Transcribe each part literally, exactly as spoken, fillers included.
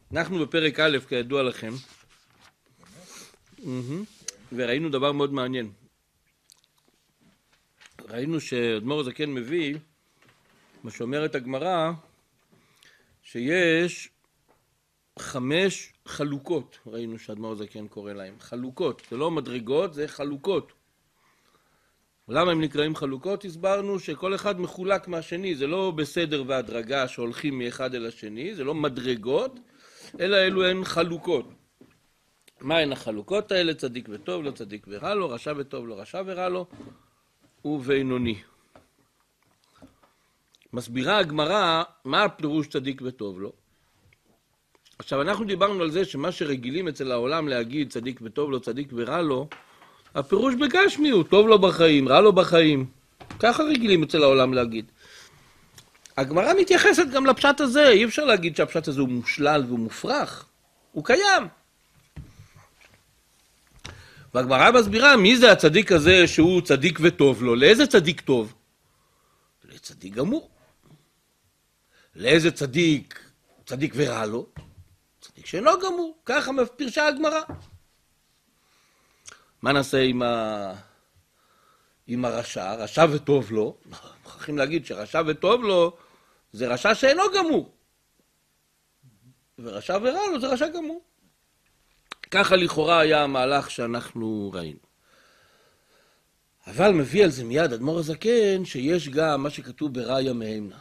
אנחנו בפרק א', כידוע לכם, וראינו דבר מאוד מעניין. ראינו שאדמו"ר הזקן מביא, מה שאומרת הגמרא, שיש חמש חלוקות, ראינו שאדמו"ר הזקן קורא להם, חלוקות, זה לא מדרגות, זה חלוקות. למה הם נקראים חלוקות? הסברנו שכל אחד מחולק מהשני, זה לא בסדר והדרגה שהולכים מאחד אל השני, זה לא מדרגות, אלא אלו הן חלוקות. מה הן החלוקות האלה? צדיק וטוב לו, צדיק ורע לו, רשע וטוב לו, רשע ורע לו, ובינוני. מסבירה הגמרא מה הפירוש צדיק וטוב לו. עכשיו אנחנו דיברנו על זה שמה שרגילים אצל העולם להגיד צדיק וטוב לו, צדיק ורע לו, הפירוש בגשמי הוא טוב לו בחיים, רע לו בחיים. ככה רגילים אצל העולם להגיד. הגמרא מתייחסת גם לפשט הזה, אי אפשר להגיד שהפשט הזה הוא מושלל והוא מופרך, הוא קיים. והגמרא מסבירה מי זה הצדיק הזה שהוא צדיק וטוב לו, לאיזה צדיק טוב? לצדיק גמור. לאיזה צדיק, צדיק ורע לו? צדיק שאינו גמור, ככה מפרשה הגמרא. מה נעשה עם, ה... עם הרשע? רשע וטוב לו, מוכרחים להגיד שרשע וטוב לו זה רשע שאינו גמור. ורשע ורע לו זה רשע גמור. ככה לכאורה היה המהלך שאנחנו ראינו. אבל מביא על זה מיד אדמו"ר הזקן שיש גם מה שכתוב בראיה מהימנה.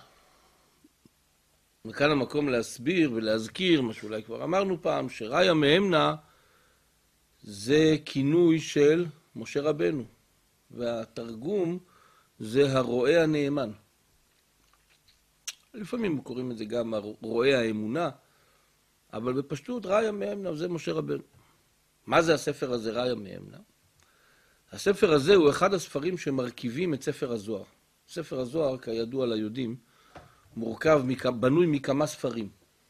וכאן המקום להסביר ולהזכיר מה שאולי כבר אמרנו פעם, שראיה מהימנה זה כינוי של משה רבנו, והתרגום זה הרואה הנאמן. לפעמים קוראים את זה גם רואה האמונה, אבל בפשטות ראיה מהימנה זה משה רבנו. מה זה הספר הזה ראיה מהימנה? הספר הזה הוא אחד הספרים שמרכיבים את ספר הזוהר. ספר הזוהר, כידוע ליהודים, מורכב, בנוי מכמה ספרים.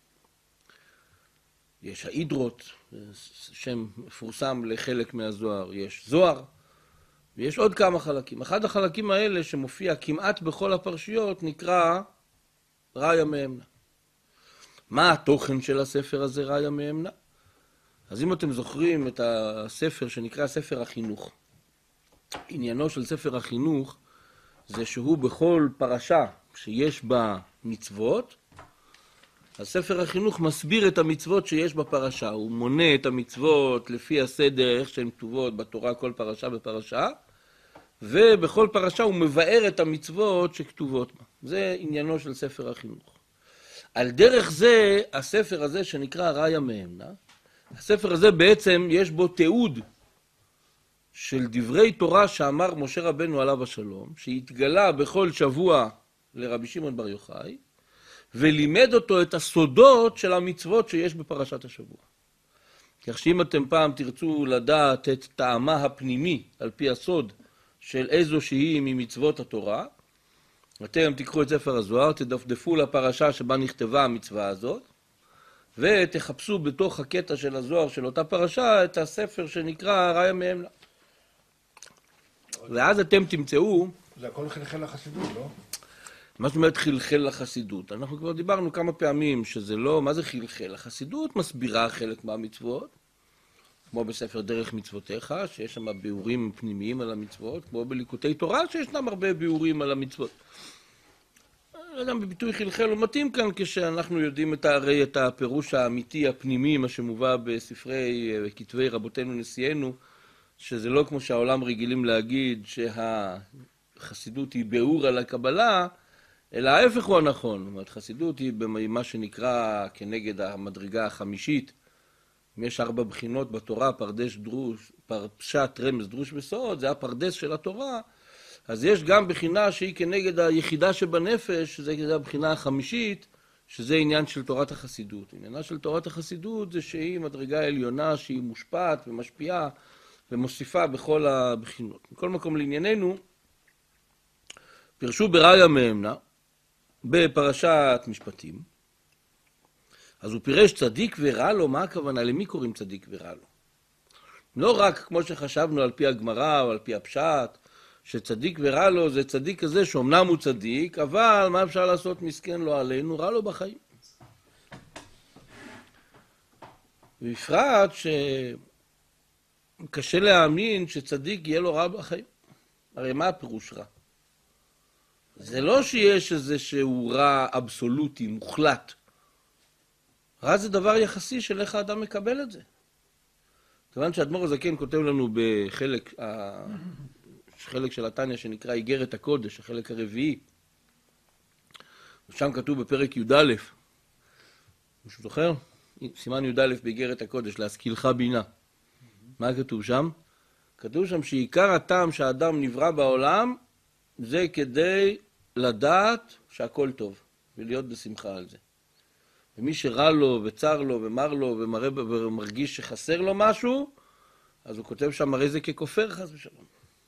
יש האידרות, שם מפורסם לחלק מהזוהר, יש זוהר, ויש עוד כמה חלקים. אחד החלקים האלה שמופיע כמעט בכל הפרשיות נקרא ראיה מהימנה. מה התוכן של הספר הזה ראיה מהימנה? אז אם אתם זוכרים את הספר שנקרא ספר החינוך, עניינו של ספר החינוך זה שהוא בכל פרשה שיש בה מצוות, הספר החינוך מסביר את המצוות שיש בפרשה, הוא מונה את המצוות לפי הסדר איך שהן כתובות בתורה כל פרשה בפרשה, ובכל פרשה הוא מבאר את המצוות שכתובות בה. זה עניינו של ספר החינוך. על דרך זה, הספר הזה שנקרא ראיה מהימנה, הספר הזה בעצם יש בו תיעוד של דברי תורה שאמר משה רבנו עליו השלום, שהתגלה בכל שבוע לרבי שמעון בר יוחאי, ולימד אותו את הסודות של המצוות שיש בפרשת השבוע. כך שאם אתם פעם תרצו לדעת את טעמה הפנימי על פי הסוד של איזו שהיא ממצוות התורה, אתם תקחו את ספר הזוהר, תדפדפו לפרשה שבה נכתבה המצווה הזאת, ותחפשו בתוך הקטע של הזוהר של אותה פרשה את הספר שנקרא ראיה מהימנה. ואז אתם תמצאו... זה הכל חלחל לחסידות, לא? מה זאת אומרת חלחל לחסידות? אנחנו כבר דיברנו כמה פעמים שזה לא... מה זה חלחל? החסידות מסבירה חלק מהמצוות, כמו בספר דרך מצוותיך, שיש שם ביאורים פנימיים על המצוות, כמו בליקוטי תורה, שישנם הרבה ביאורים על המצוות. גם בביטוי חלחל הוא מתאים כאן, כשאנחנו יודעים את הרי את הפירוש האמיתי הפנימי, מה שמובא בספרי כתבי רבותינו נשיאנו, שזה לא כמו שהעולם רגילים להגיד שהחסידות היא ביאור על הקבלה, אלא ההפך הוא הנכון. זאת אומרת, חסידות היא במה שנקרא כנגד המדרגה החמישית. יש ארבע בחינות בתורה, פרדש, דרוש, פשט, רמז, דרוש וסוד, זה הפרדס של התורה. אז יש גם בחינה שהיא כנגד היחידה שבנפש, שזה הבחינה החמישית, שזה עניין של תורת החסידות. עניינה של תורת החסידות זה שהיא מדרגה עליונה, שהיא מושפעת ומשפיעה ומוסיפה בכל הבחינות. מכל מקום לענייננו, פרשו בראיה מהימנה, בפרשת משפטים, אז הוא פירש צדיק ורע לו. מה הכוונה? למי קוראים צדיק ורע לו? לא רק כמו שחשבנו על פי הגמרא או על פי הפשט, שצדיק ורע לו זה צדיק כזה שאומנם הוא צדיק, אבל מה אפשר לעשות? מסכן לו עלינו, רע לו בחיים. בפרט שקשה להאמין שצדיק יהיה לו רע בחיים. הרי מה הפירוש רע? זה לא שיש איזשהו רע אבסולוטי, מוחלט. רע זה דבר יחסי של איך האדם מקבל את זה. כיוון שהאדמו"ר הזקן כותב לנו בחלק חלק של התניא שנקרא איגרת הקודש, החלק הרביעי. שם כתוב בפרק י"א, מישהו זוכר? סימן י"א באיגרת הקודש, להשכילך בינה. מה כתוב שם? כתוב שם שעיקר הטעם שהאדם נברא בעולם זה כדי לדעת שהכל טוב ולהיות בשמחה על זה. ומי שרע לו וצר לו ומר לו ומראה, ומרגיש שחסר לו משהו, אז הוא כותב שם הרי זה ככופר חס ושלום.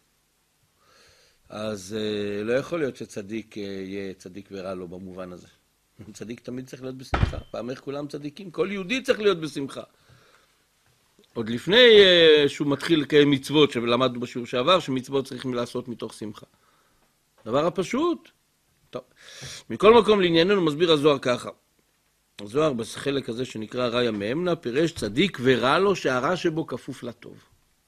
אז אה, לא יכול להיות שצדיק אה, יהיה צדיק ורע לו במובן הזה. צדיק תמיד צריך להיות בשמחה. פעם איך כולם צדיקים? כל יהודי צריך להיות בשמחה. עוד לפני אה, שהוא מתחיל לקיים מצוות, שלמדנו בשיעור שעבר, שמצוות צריכים לעשות מתוך שמחה. דבר הפשוט. טוב. מכל מקום לענייננו מסביר הזוהר ככה. הזוהר בחלק הזה שנקרא ראיה מאמנה, פירש צדיק ורע לו שהרע שבו כפוף לטוב.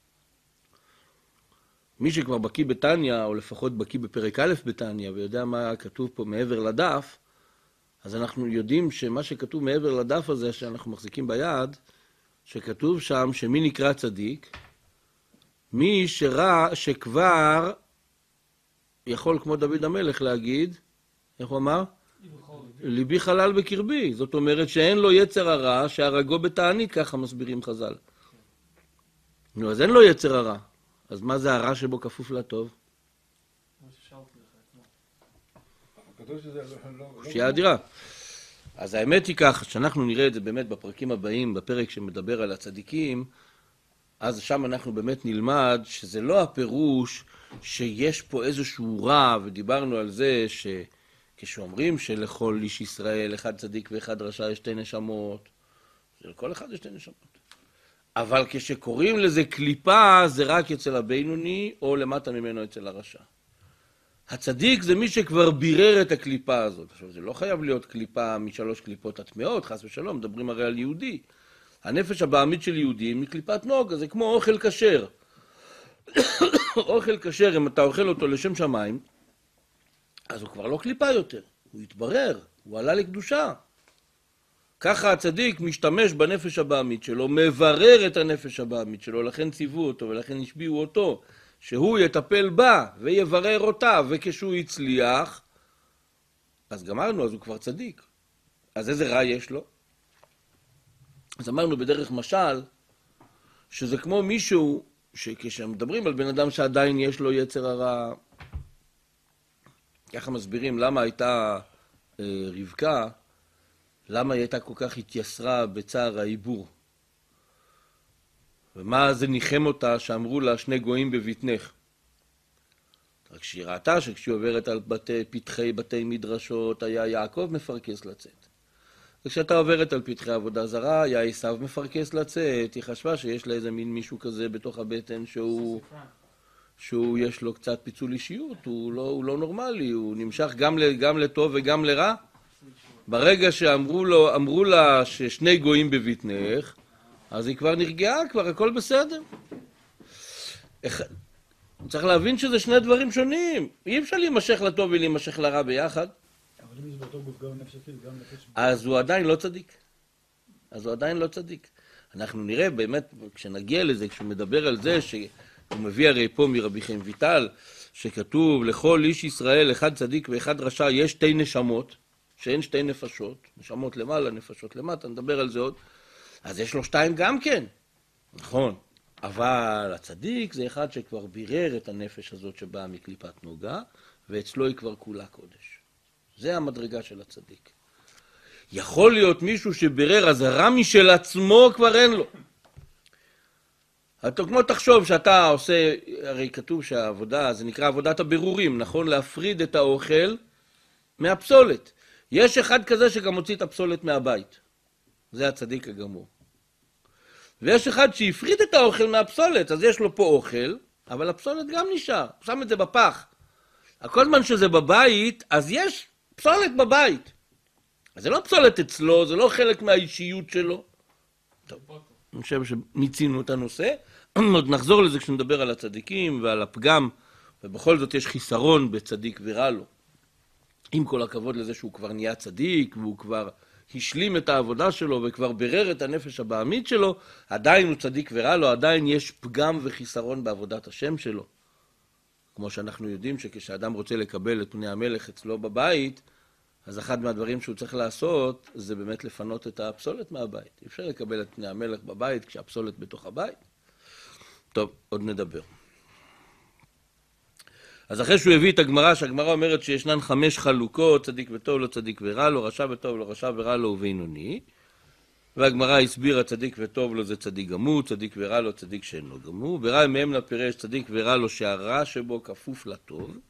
מי שכבר בקיא בתניא, או לפחות בקיא בפרק א' בתניא, ויודע מה כתוב פה מעבר לדף, אז אנחנו יודעים שמה שכתוב מעבר לדף הזה, שאנחנו מחזיקים ביד, שכתוב שם שמי נקרא צדיק, מי שרע שכבר יכול כמו דוד המלך להגיד, איך הוא אמר? ליבי חלל בקרבי, זאת אומרת שאין לו יצר הרע, שהרגו בתענית, ככה מסבירים חז"ל. נו, אז אין לו יצר הרע. אז מה זה הרע שבו כפוף לטוב? שיהיה אדירה. אז האמת היא כך, שאנחנו נראה את זה באמת בפרקים הבאים, בפרק שמדבר על הצדיקים, אז שם אנחנו באמת נלמד שזה לא הפירוש שיש פה איזשהו רע, ודיברנו על זה שכשאומרים שלכל איש ישראל אחד צדיק ואחד רשע יש שתי נשמות, לכל אחד יש שתי נשמות. אבל כשקוראים לזה קליפה, זה רק אצל הבינוני, או למטה ממנו אצל הרשע. הצדיק זה מי שכבר בירר את הקליפה הזאת. עכשיו, זה לא חייב להיות קליפה משלוש קליפות הטמעות, חס ושלום, מדברים הרי על יהודי. הנפש הבעמית של יהודי מקליפת נוגה, זה כמו אוכל כשר. אוכל כשר, אם אתה אוכל אותו לשם שמיים, אז הוא כבר לא קליפה יותר, הוא התברר, הוא עלה לקדושה. ככה הצדיק משתמש בנפש הבעמית שלו, מברר את הנפש הבעמית שלו, לכן ציוו אותו ולכן השביעו אותו, שהוא יטפל בה ויברר אותה, וכשהוא הצליח, אז גמרנו, אז הוא כבר צדיק. אז איזה רע יש לו? אז אמרנו בדרך משל, שזה כמו מישהו, שכשמדברים על בן אדם שעדיין יש לו יצר הרע, ככה מסבירים למה הייתה אה, רבקה, למה היא הייתה כל כך התייסרה בצער העיבור? ומה זה ניחם אותה שאמרו לה שני גויים בבטנך? רק שהיא ראתה שכשהיא עוברת על בתי, פתחי בתי מדרשות, היה יעקב מפרקס לצאת. וכשאתה עוברת על פתחי עבודה זרה, היה עשיו מפרקס לצאת. היא חשבה שיש לה איזה מין מישהו כזה בתוך הבטן שהוא, שהוא יש לו קצת פיצול אישיות, הוא לא, הוא לא נורמלי, הוא נמשך גם, גם לטוב וגם לרע. ברגע שאמרו לו, אמרו לה ששני גויים בבטנך, אז היא כבר נרגעה, כבר הכל בסדר. צריך להבין שזה שני דברים שונים. אי אפשר להימשך לטוב ולהימשך לרע ביחד. אבל אם זה באותו גוף גם נפש הכי, גם נפש... אז הוא עדיין לא צדיק. אז הוא עדיין לא צדיק. אנחנו נראה באמת, כשנגיע לזה, כשהוא מדבר על זה, שהוא מביא הרי פה מרבי חיים ויטל, שכתוב לכל איש ישראל, אחד צדיק ואחד רשע, יש שתי נשמות, שאין שתי נפשות, נשמות למעלה, נפשות למטה, נדבר על זה עוד. אז יש לו שתיים גם כן. נכון. אבל הצדיק זה אחד שכבר בירר את הנפש הזאת שבאה מקליפת נוגה, ואצלו היא כבר כולה קודש. זה המדרגה של הצדיק. יכול להיות מישהו שבירר, אז הרע משל עצמו כבר אין לו. אתה כמו תחשוב שאתה עושה, הרי כתוב שהעבודה, זה נקרא עבודת הבירורים, נכון? להפריד את האוכל מהפסולת. יש אחד כזה שגם מוציא את הפסולת מהבית. זה הצדיק הגמור. ויש אחד שהפריד את האוכל מהפסולת, אז יש לו פה אוכל, אבל הפסולת גם נשאר, הוא שם את זה בפח. כל זמן שזה בבית, אז יש פסולת בבית. אז זה לא פסולת אצלו, זה לא חלק מהאישיות שלו. טוב. אני חושב שמיצינו את הנושא. עוד נחזור לזה כשנדבר על הצדיקים ועל הפגם, ובכל זאת יש חיסרון בצדיק ורע לו. עם כל הכבוד לזה שהוא כבר נהיה צדיק, והוא כבר השלים את העבודה שלו, וכבר ברר את הנפש הבעמית שלו, עדיין הוא צדיק ורע לו, עדיין יש פגם וחיסרון בעבודת השם שלו. כמו שאנחנו יודעים שכשאדם רוצה לקבל את פני המלך אצלו בבית, אז אחד מהדברים שהוא צריך לעשות, זה באמת לפנות את הפסולת מהבית. אי אפשר לקבל את פני המלך בבית כשהפסולת בתוך הבית. טוב, עוד נדבר. אז אחרי שהוא הביא את הגמרא, שהגמרא אומרת שישנן חמש חלוקות, צדיק וטוב לו, צדיק ורע לו, רשע וטוב לו, רשע ורע לו ובינוני. והגמרא הסבירה צדיק וטוב לו זה צדיק גמור, צדיק ורע לו צדיק שאינו גמור. ורע מהם לפרש צדיק ורע לו שהרע שבו כפוף לטוב.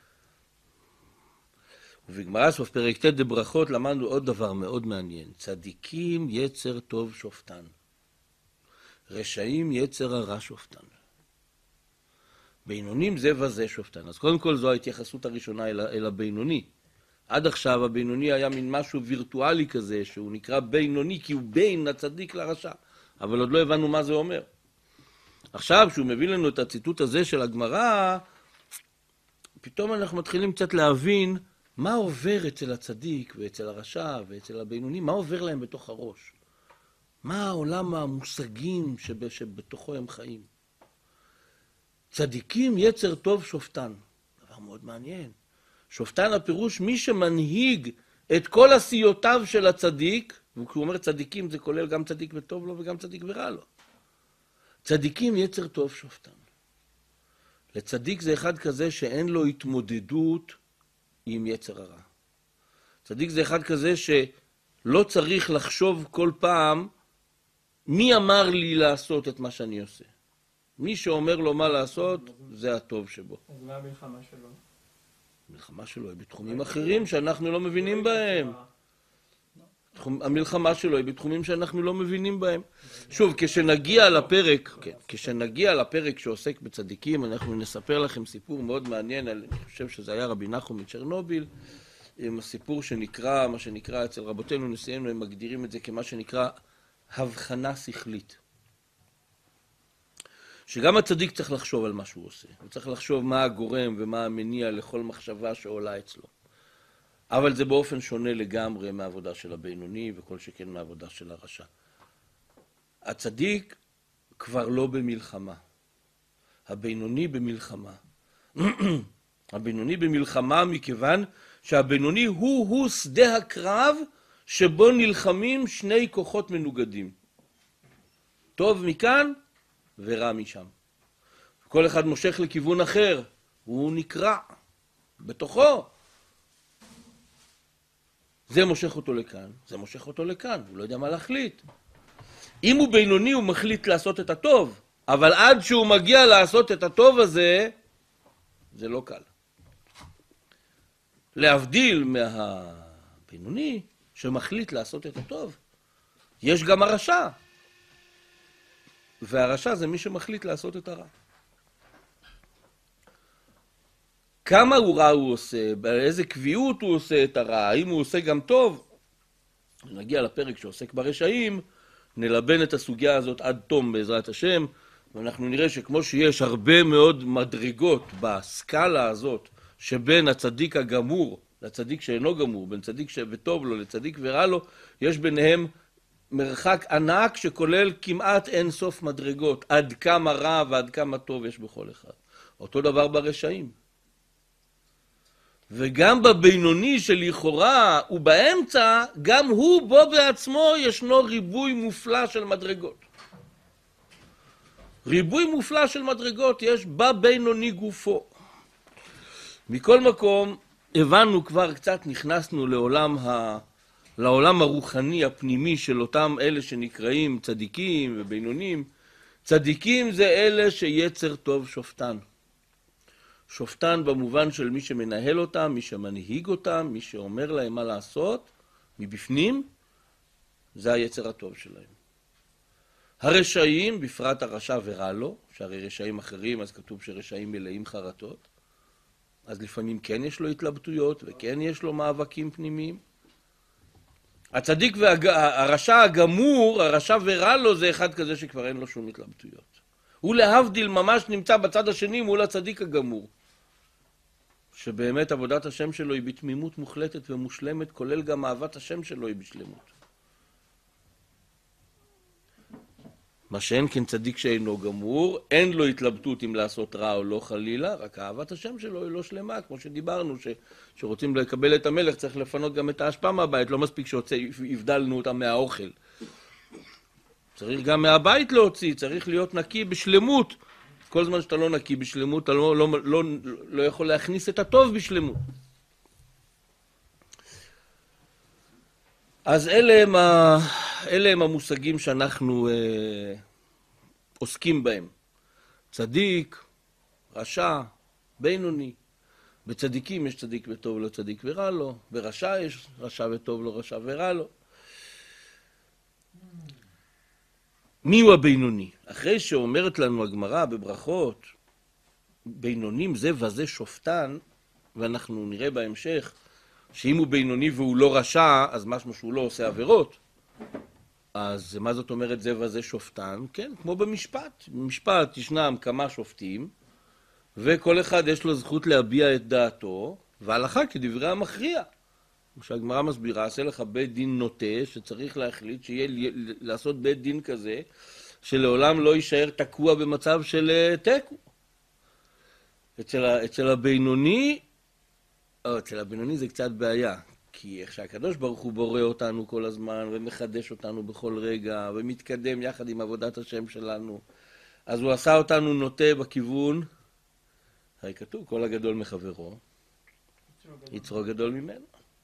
ובגמרא סוף פרק ט' דברכות למדנו עוד דבר מאוד מעניין. צדיקים יצר טוב שופטן. רשעים יצר הרע שופטן. בינונים זה וזה שופטן. אז קודם כל זו ההתייחסות הראשונה אל, אל הבינוני. עד עכשיו הבינוני היה מין משהו וירטואלי כזה, שהוא נקרא בינוני כי הוא בין הצדיק לרשע. אבל עוד לא הבנו מה זה אומר. עכשיו, כשהוא מביא לנו את הציטוט הזה של הגמרא, פתאום אנחנו מתחילים קצת להבין מה עובר אצל הצדיק ואצל הרשע ואצל הבינוני, מה עובר להם בתוך הראש. מה העולם המושגים שב, שבתוכו הם חיים. צדיקים יצר טוב שופטן. דבר מאוד מעניין. שופטן הפירוש מי שמנהיג את כל עשיותיו של הצדיק, וכשהוא אומר צדיקים זה כולל גם צדיק וטוב לו וגם צדיק ורע לו. צדיקים יצר טוב שופטן. לצדיק זה אחד כזה שאין לו התמודדות עם יצר הרע. צדיק זה אחד כזה שלא צריך לחשוב כל פעם מי אמר לי לעשות את מה שאני עושה. מי שאומר לו מה לעשות זה הטוב שבו. אז מה המלחמה שלו? המלחמה שלו היא בתחומים אחרים שאנחנו לא מבינים בהם. המלחמה שלו היא בתחומים שאנחנו לא מבינים בהם. שוב, כשנגיע לפרק, כן, כשנגיע לפרק שעוסק בצדיקים, אנחנו נספר לכם סיפור מאוד מעניין, אני חושב שזה היה רבי נחום מצ'רנוביל, עם הסיפור שנקרא, מה שנקרא אצל רבותינו נשיאנו, הם מגדירים את זה כמה שנקרא הבחנה שכלית. שגם הצדיק צריך לחשוב על מה שהוא עושה. הוא צריך לחשוב מה הגורם ומה המניע לכל מחשבה שעולה אצלו. אבל זה באופן שונה לגמרי מהעבודה של הבינוני וכל שכן מהעבודה של הרשע. הצדיק כבר לא במלחמה. הבינוני במלחמה. הבינוני במלחמה מכיוון שהבינוני הוא-הוא שדה הקרב שבו נלחמים שני כוחות מנוגדים. טוב מכאן ורע משם. כל אחד מושך לכיוון אחר, הוא נקרע בתוכו. זה מושך אותו לכאן, זה מושך אותו לכאן, הוא לא יודע מה להחליט. אם הוא בינוני הוא מחליט לעשות את הטוב, אבל עד שהוא מגיע לעשות את הטוב הזה, זה לא קל. להבדיל מהבינוני שמחליט לעשות את הטוב, יש גם הרשע. והרשע זה מי שמחליט לעשות את הרע. כמה הוא רע הוא עושה, באיזה קביעות הוא עושה את הרע, האם הוא עושה גם טוב. נגיע לפרק שעוסק ברשעים, נלבן את הסוגיה הזאת עד תום בעזרת השם, ואנחנו נראה שכמו שיש הרבה מאוד מדרגות בסקאלה הזאת, שבין הצדיק הגמור לצדיק שאינו גמור, בין צדיק וטוב לו לצדיק ורע לו, יש ביניהם מרחק ענק שכולל כמעט אין סוף מדרגות, עד כמה רע ועד כמה טוב יש בכל אחד. אותו דבר ברשעים. וגם בבינוני שלכאורה ובאמצע, גם הוא בו בעצמו ישנו ריבוי מופלא של מדרגות. ריבוי מופלא של מדרגות יש בבינוני גופו. מכל מקום, הבנו כבר קצת, נכנסנו לעולם ה... לעולם הרוחני הפנימי של אותם אלה שנקראים צדיקים ובינונים. צדיקים זה אלה שיצר טוב שופטן. שופטן במובן של מי שמנהל אותם, מי שמנהיג אותם, מי שאומר להם מה לעשות, מבפנים, זה היצר הטוב שלהם. הרשעים, בפרט הרשע ורע לו, שהרי רשעים אחרים, אז כתוב שרשעים מלאים חרטות, אז לפעמים כן יש לו התלבטויות וכן יש לו מאבקים פנימיים. הצדיק והרשע הגמור, הרשע ורע לו, זה אחד כזה שכבר אין לו שום התלבטויות. הוא להבדיל ממש נמצא בצד השני מול הצדיק הגמור. שבאמת עבודת השם שלו היא בתמימות מוחלטת ומושלמת, כולל גם אהבת השם שלו היא בשלמות. מה שאין כן צדיק שאינו גמור, אין לו התלבטות אם לעשות רע או לא חלילה, רק אהבת השם שלו היא לא שלמה, כמו שדיברנו, ש... שרוצים לקבל את המלך צריך לפנות גם את האשפה מהבית, לא מספיק שהבדלנו אותה מהאוכל. צריך גם מהבית להוציא, צריך להיות נקי בשלמות. כל זמן שאתה לא נקי בשלמות, אתה לא, לא, לא, לא יכול להכניס את הטוב בשלמות. אז אלה הם, ה... אלה הם המושגים שאנחנו אה, עוסקים בהם. צדיק, רשע, בינוני. בצדיקים יש צדיק וטוב לו, צדיק ורע לו. ברשע יש רשע וטוב לו, רשע ורע לו. מי הוא הבינוני? אחרי שאומרת לנו הגמרא בברכות, בינונים זה וזה שופטן, ואנחנו נראה בהמשך, שאם הוא בינוני והוא לא רשע, אז משהו שהוא לא עושה עבירות. אז מה זאת אומרת זה וזה שופטן? כן, כמו במשפט. במשפט ישנם כמה שופטים, וכל אחד יש לו זכות להביע את דעתו, וההלכה כדברי המכריע. כשהגמרא מסבירה, עשה לך בית דין נוטה, שצריך להחליט שיהיה לעשות בית דין כזה, שלעולם לא יישאר תקוע במצב של תיקו. אצל, אצל הבינוני, או, אצל הבינוני זה קצת בעיה, כי איך שהקדוש ברוך הוא בורא אותנו כל הזמן, ומחדש אותנו בכל רגע, ומתקדם יחד עם עבודת השם שלנו, אז הוא עשה אותנו נוטה בכיוון, הרי כתוב, כל הגדול מחברו, יצרו גדול ממנו.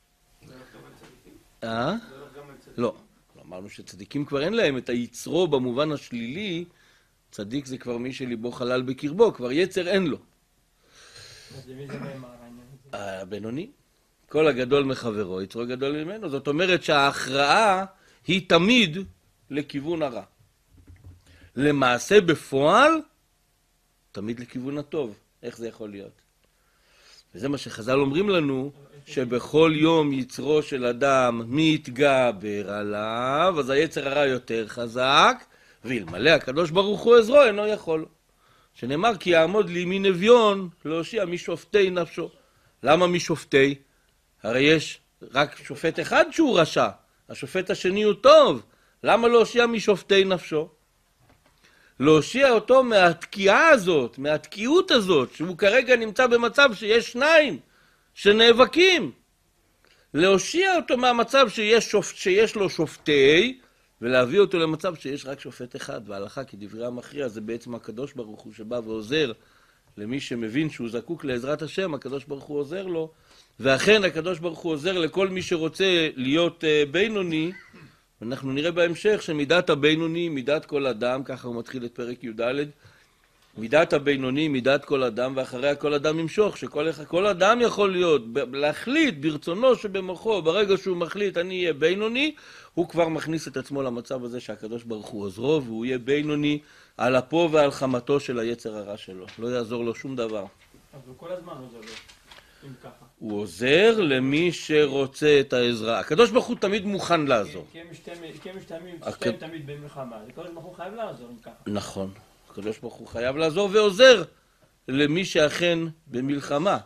אה? לא. אמרנו שצדיקים כבר אין להם את היצרו במובן השלילי, צדיק זה כבר מי שליבו חלל בקרבו, כבר יצר אין לו. אז למי זה נאמר? הבינוני. כל הגדול מחברו, יצרו גדול ממנו. זאת אומרת שההכרעה היא תמיד לכיוון הרע. למעשה בפועל, תמיד לכיוון הטוב. איך זה יכול להיות? וזה מה שחז"ל אומרים לנו, שבכל יום יצרו של אדם מתגבר עליו, אז היצר הרע יותר חזק, ואלמלא הקדוש ברוך הוא עזרו אינו יכול. שנאמר כי יעמוד לימין אביון להושיע משופטי נפשו. למה משופטי? הרי יש רק שופט אחד שהוא רשע, השופט השני הוא טוב. למה להושיע משופטי נפשו? להושיע אותו מהתקיעה הזאת, מהתקיעות הזאת, שהוא כרגע נמצא במצב שיש שניים שנאבקים. להושיע אותו מהמצב שיש, שופט, שיש לו שופטי, ולהביא אותו למצב שיש רק שופט אחד. וההלכה כדברי המכריע זה בעצם הקדוש ברוך הוא שבא ועוזר למי שמבין שהוא זקוק לעזרת השם, הקדוש ברוך הוא עוזר לו. ואכן הקדוש ברוך הוא עוזר לכל מי שרוצה להיות uh, בינוני. אנחנו נראה בהמשך שמידת הבינוני, מידת כל אדם, ככה הוא מתחיל את פרק י"ד, מידת הבינוני, מידת כל אדם, ואחריה כל אדם ימשוך, שכל כל אדם יכול להיות, להחליט ברצונו שבמוחו, ברגע שהוא מחליט אני אהיה בינוני, הוא כבר מכניס את עצמו למצב הזה שהקדוש ברוך הוא עוזרו, והוא יהיה בינוני על אפו ועל חמתו של היצר הרע שלו. לא יעזור לו שום דבר. אז הוא כל הזמן עוזר לו, אם ככה. הוא עוזר למי שרוצה את העזרה. הקדוש ברוך הוא תמיד מוכן לעזור. כי הם משתיים תמיד במלחמה, הקדוש ברוך הוא חייב לעזור, אם ככה. נכון. הקדוש ברוך הוא חייב לעזור ועוזר למי שאכן במלחמה.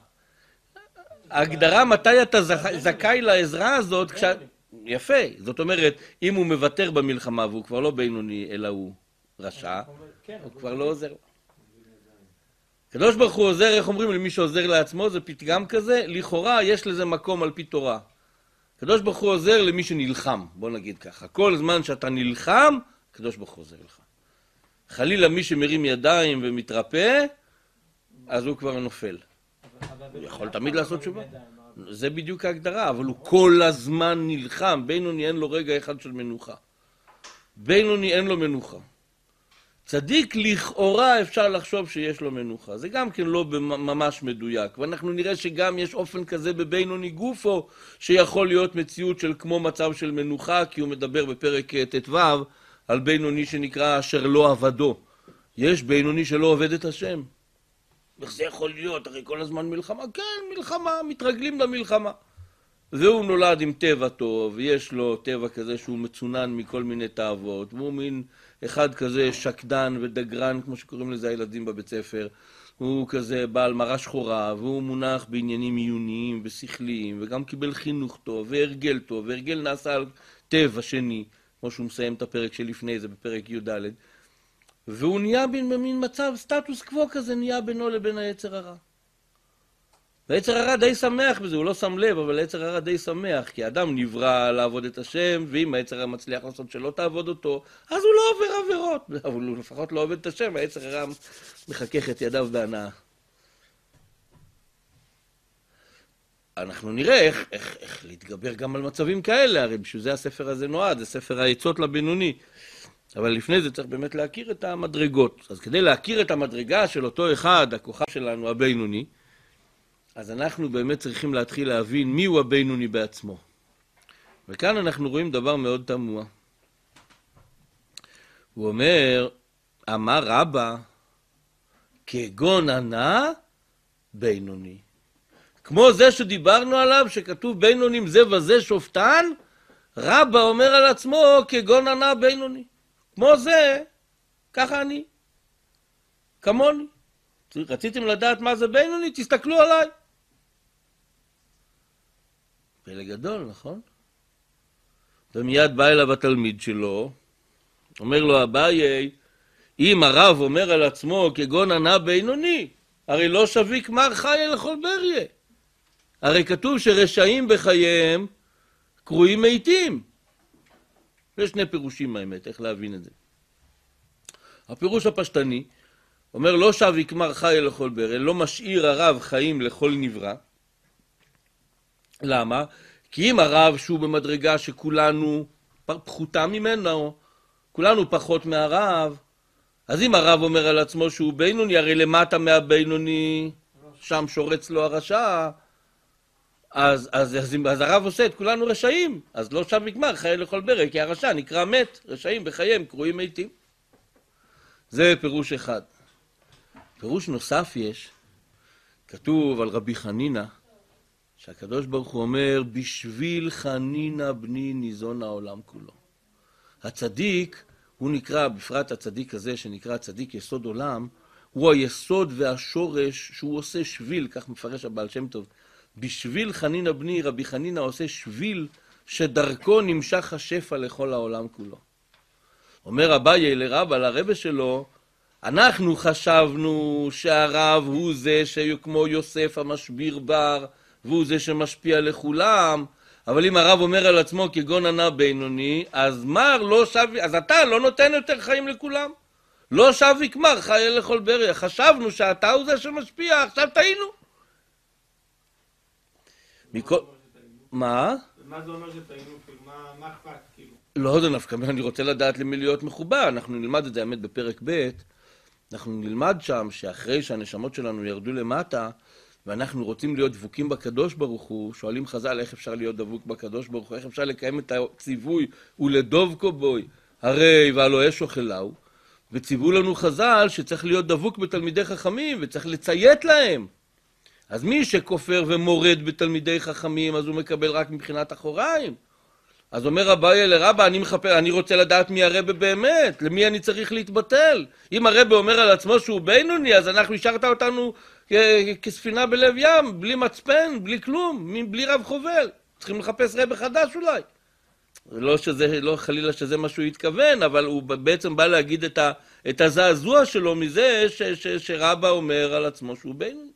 ההגדרה מתי אתה זכאי לעזרה הזאת, כשה... יפה. זאת אומרת, אם הוא מוותר במלחמה והוא כבר לא בינוני אלא הוא רשע, הוא כבר לא עוזר. הקדוש ברוך הוא עוזר, איך אומרים, למי שעוזר לעצמו, זה פתגם כזה, לכאורה יש לזה מקום על פי תורה. הקדוש ברוך הוא עוזר למי שנלחם, בוא נגיד ככה. כל זמן שאתה נלחם, הקדוש ברוך הוא עוזר לך. חלילה מי שמרים ידיים ומתרפא, אז הוא כבר נופל. הוא יכול תמיד לעשות תשובה. זה בדיוק ההגדרה, אבל הוא כל הזמן נלחם. בינוני אין לו רגע אחד של מנוחה. בינוני אין לו מנוחה. צדיק לכאורה אפשר לחשוב שיש לו מנוחה. זה גם כן לא ממש מדויק. ואנחנו נראה שגם יש אופן כזה בבינוני גופו, שיכול להיות מציאות של כמו מצב של מנוחה, כי הוא מדבר בפרק ט"ו, על בינוני שנקרא אשר לא עבדו. יש בינוני שלא עובד את השם. איך זה יכול להיות? הרי כל הזמן מלחמה? כן, מלחמה, מתרגלים למלחמה. והוא נולד עם טבע טוב, ויש לו טבע כזה שהוא מצונן מכל מיני תאוות, והוא מין אחד כזה שקדן ודגרן, כמו שקוראים לזה הילדים בבית ספר, הוא כזה בעל מראה שחורה, והוא מונח בעניינים עיוניים ושכליים, וגם קיבל חינוך טוב, והרגל טוב, והרגל נעשה על טבע שני, כמו שהוא מסיים את הפרק שלפני זה, בפרק י"ד, והוא נהיה במין מצב, סטטוס קוו כזה, נהיה בינו לבין היצר הרע. והיצר הרע די שמח בזה, הוא לא שם לב, אבל היצר הרע די שמח, כי האדם נברא לעבוד את השם, ואם היצר הרע מצליח לעשות שלא תעבוד אותו, אז הוא לא עובר עבירות, אבל הוא לפחות לא עובד את השם, והיצר הרע מחכך את ידיו בהנאה. אנחנו נראה איך, איך, איך להתגבר גם על מצבים כאלה, הרי בשביל זה הספר הזה נועד, זה ספר העצות לבינוני. אבל לפני זה צריך באמת להכיר את המדרגות. אז כדי להכיר את המדרגה של אותו אחד, הכוכב שלנו, הבינוני, אז אנחנו באמת צריכים להתחיל להבין מיהו הבינוני בעצמו. וכאן אנחנו רואים דבר מאוד תמוה. הוא אומר, אמר רבא, כגון ענה בינוני. כמו זה שדיברנו עליו, שכתוב בינונים זה וזה שופטן, רבא אומר על עצמו כגון ענה בינוני. כמו זה, ככה אני. כמוני. רציתם לדעת מה זה בינוני? תסתכלו עליי. פלא גדול, נכון? ומיד בא אליו התלמיד שלו, אומר לו אביי, אם הרב אומר על עצמו כגון ענה בינוני, הרי לא שביק מר חיה לכל בריה. הרי כתוב שרשעים בחייהם קרויים מתים. יש שני פירושים האמת, איך להבין את זה. הפירוש הפשטני, אומר לא שביק מר חיה לכל בריה, לא משאיר הרב חיים לכל נברא. למה? כי אם הרב שהוא במדרגה שכולנו פחותה ממנו, כולנו פחות מהרב, אז אם הרב אומר על עצמו שהוא בינוני, הרי למטה מהבינוני, שם שורץ לו הרשע, אז, אז, אז, אז הרב עושה את כולנו רשעים, אז לא שב וגמר חיה לכל ברק, כי הרשע נקרא מת, רשעים בחייהם קרויים מתים. זה פירוש אחד. פירוש נוסף יש, כתוב על רבי חנינה, שהקדוש ברוך הוא אומר, בשביל חנינה בני ניזון העולם כולו. הצדיק, הוא נקרא, בפרט הצדיק הזה שנקרא צדיק יסוד עולם, הוא היסוד והשורש שהוא עושה שביל, כך מפרש הבעל שם טוב. בשביל חנינה בני, רבי חנינה עושה שביל שדרכו נמשך השפע לכל העולם כולו. אומר אביי לרב על הרבה שלו, אנחנו חשבנו שהרב הוא זה שכמו יוסף המשביר בר, והוא זה שמשפיע לכולם, אבל אם הרב אומר על עצמו כגון ענה בינוני, אז מר לא שוויק, אז אתה לא נותן יותר חיים לכולם. לא שוויק מר חיה לכל בריה. חשבנו שאתה הוא זה שמשפיע, עכשיו טעינו. מכל... מה? מה זה אומר שטעינו? מה אכפת? לא, זה נפקא, אני רוצה לדעת למי להיות מחובר. אנחנו נלמד את זה האמת בפרק ב', אנחנו נלמד שם שאחרי שהנשמות שלנו ירדו למטה, ואנחנו רוצים להיות דבוקים בקדוש ברוך הוא, שואלים חז"ל איך אפשר להיות דבוק בקדוש ברוך הוא, איך אפשר לקיים את הציווי ולדבקו בוי, הרי והלא אש אוכלהו, וציוו לנו חז"ל שצריך להיות דבוק בתלמידי חכמים וצריך לציית להם. אז מי שכופר ומורד בתלמידי חכמים, אז הוא מקבל רק מבחינת אחוריים. אז אומר אביי לרבא, אני מחפר, אני רוצה לדעת מי הרבה באמת, למי אני צריך להתבטל. אם הרבה אומר על עצמו שהוא בינוני, אז אנחנו השארת אותנו כספינה בלב ים, בלי מצפן, בלי כלום, בלי רב חובל. צריכים לחפש רב חדש אולי. לא שזה, לא חלילה שזה מה שהוא התכוון, אבל הוא בעצם בא להגיד את, ה, את הזעזוע שלו מזה ש, ש, שרבא אומר על עצמו שהוא בינוני.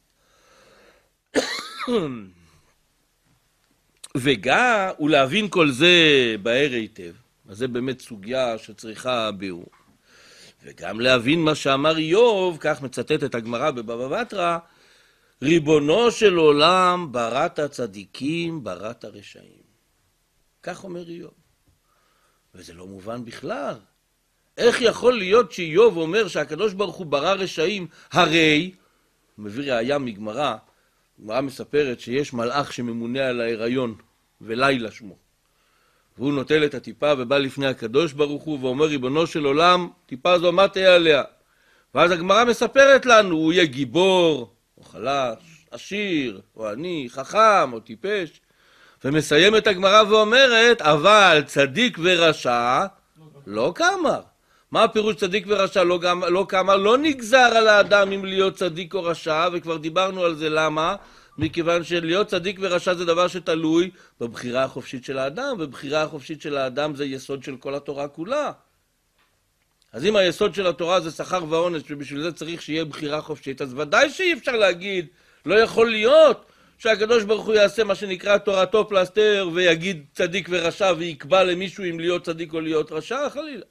וגם, ולהבין כל זה בהר היטב, אז זה באמת סוגיה שצריכה ביאור. וגם להבין מה שאמר איוב, כך מצטט את הגמרא בבבא בתרא, ריבונו של עולם בראת הצדיקים, בראת הרשעים. כך אומר איוב. וזה לא מובן בכלל. איך יכול להיות שאיוב אומר שהקדוש ברוך הוא ברא רשעים, הרי, הוא מביא ראיה מגמרא, הגמרא מספרת שיש מלאך שממונה על ההיריון, ולילה שמו. והוא נוטל את הטיפה ובא לפני הקדוש ברוך הוא ואומר, ריבונו של עולם, טיפה זו מה תהיה עליה? ואז הגמרא מספרת לנו, הוא יהיה גיבור, או חלש, עשיר, או עני, חכם, או טיפש. ומסיימת הגמרא ואומרת, אבל צדיק ורשע לא כאמר. מה הפירוש צדיק ורשע לא, לא כאמר? לא נגזר על האדם אם להיות צדיק או רשע, וכבר דיברנו על זה. למה? מכיוון שלהיות צדיק ורשע זה דבר שתלוי בבחירה החופשית של האדם, ובחירה החופשית של האדם זה יסוד של כל התורה כולה. אז אם היסוד של התורה זה שכר ועונש, ובשביל זה צריך שיהיה בחירה חופשית, אז ודאי שאי אפשר להגיד, לא יכול להיות שהקדוש ברוך הוא יעשה מה שנקרא תורתו פלסתר, ויגיד צדיק ורשע, ויקבע למישהו אם להיות צדיק או להיות רשע, חלילה.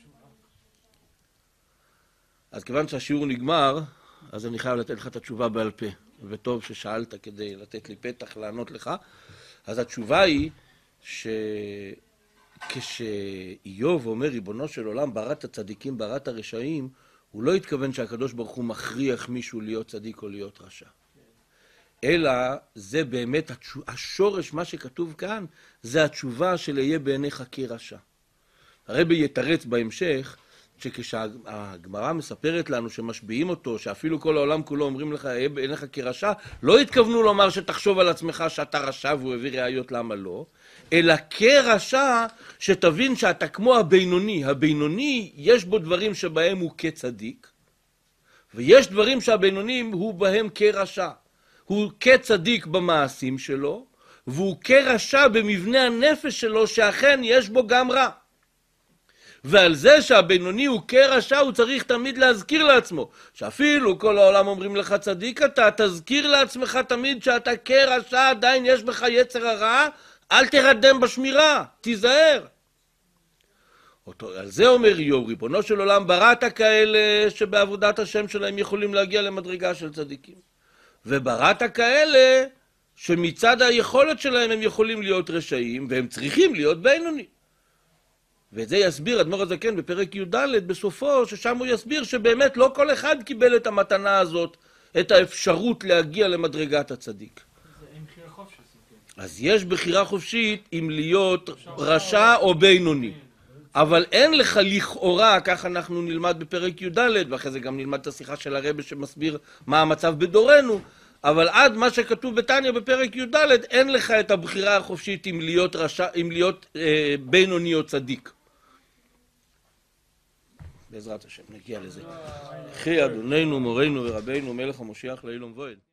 אז כיוון שהשיעור נגמר, אז אני חייב לתת לך את התשובה בעל פה, וטוב ששאלת כדי לתת לי פתח לענות לך. אז התשובה היא שכשאיוב אומר ריבונו של עולם בראת הצדיקים בראת הרשעים, הוא לא התכוון שהקדוש ברוך הוא מכריח מישהו להיות צדיק או להיות רשע, אלא זה באמת השורש. מה שכתוב כאן זה התשובה של יהיה בעיניך כרשע. הרבי יתרץ בהמשך שכשהגמרא מספרת לנו שמשביעים אותו, שאפילו כל העולם כולו אומרים לך יהיה בעיניך כרשע, לא התכוונו לומר שתחשוב על עצמך שאתה רשע, והוא הביא ראיות למה לא, אלא כרשע שתבין שאתה כמו הבינוני. הבינוני יש בו דברים שבהם הוא כצדיק, ויש דברים שהבינוני הוא בהם כרשע. הוא כצדיק במעשים שלו, והוא כרשע במבנה הנפש שלו, שאכן יש בו גם רע. ועל זה שהבינוני הוא כרשע, הוא צריך תמיד להזכיר לעצמו, שאפילו כל העולם אומרים לך צדיק אתה, תזכיר לעצמך תמיד שאתה כרשע, עדיין יש בך יצר הרע, אל תרדם בשמירה, תיזהר. אותו, על זה אומר איוב, ריבונו של עולם בראת כאלה שבעבודת השם שלהם יכולים להגיע למדרגה של צדיקים, ובראת כאלה שמצד היכולת שלהם הם יכולים להיות רשעים, והם צריכים להיות בינוני. ואת זה יסביר אדמו"ר הזקן בפרק י"ד בסופו, ששם הוא יסביר שבאמת לא כל אחד קיבל את המתנה הזאת, את האפשרות להגיע למדרגת הצדיק. זה עם בחירה חופשית. אז יש בחירה חופשית אם להיות רשע או בינוני. אבל אין לך לכאורה, כך אנחנו נלמד בפרק י"ד, ואחרי זה גם נלמד את השיחה של הרבי שמסביר מה המצב בדורנו, אבל עד מה שכתוב בתניא בפרק י"ד, אין לך את הבחירה החופשית אם להיות, רשע, אם להיות אה, בינוני או צדיק. בעזרת השם, נגיע לזה. חי אדוננו, מורנו ורבנו, מלך המשיח לעילום ועד.